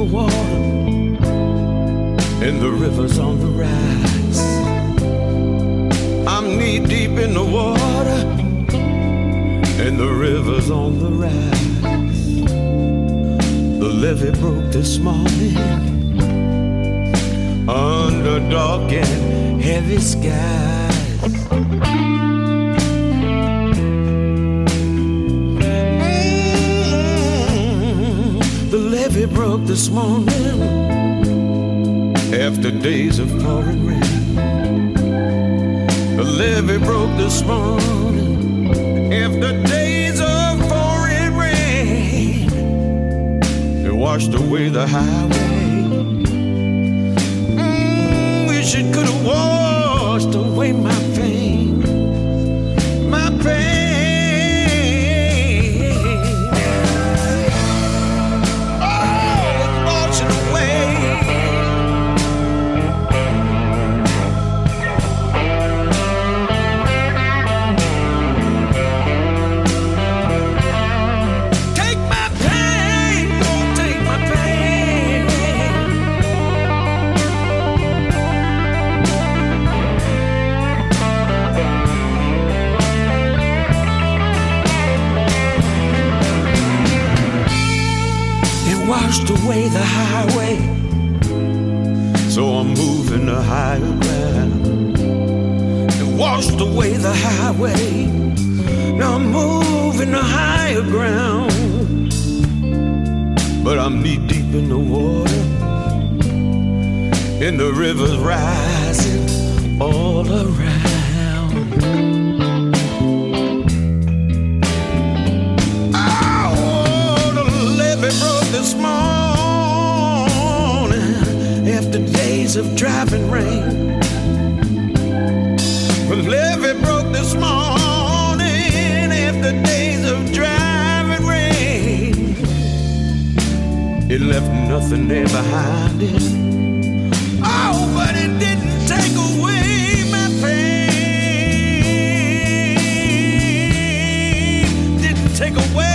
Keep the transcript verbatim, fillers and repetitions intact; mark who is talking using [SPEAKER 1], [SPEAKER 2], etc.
[SPEAKER 1] water, and the river's on the rise. I'm knee deep in the water, and the river's on the rise. The levee broke this morning under dark and heavy skies. Mm, the levee broke this morning after days of pouring rain. The levee broke this morning after days of pouring rain. It washed away the highway. Mm, wish it could have washed away my pain, my pain. Oh, wash it away. Washed away the highway, so I'm moving to higher ground. It washed away the highway, now I'm moving to higher ground. But I'm knee deep in the water, and the river's rising all around. Oh, the levee broke this morning after days of driving rain. The levee broke this morning after days of driving rain. It left nothing there behind it. Oh, but it didn't take away my pain. Didn't take away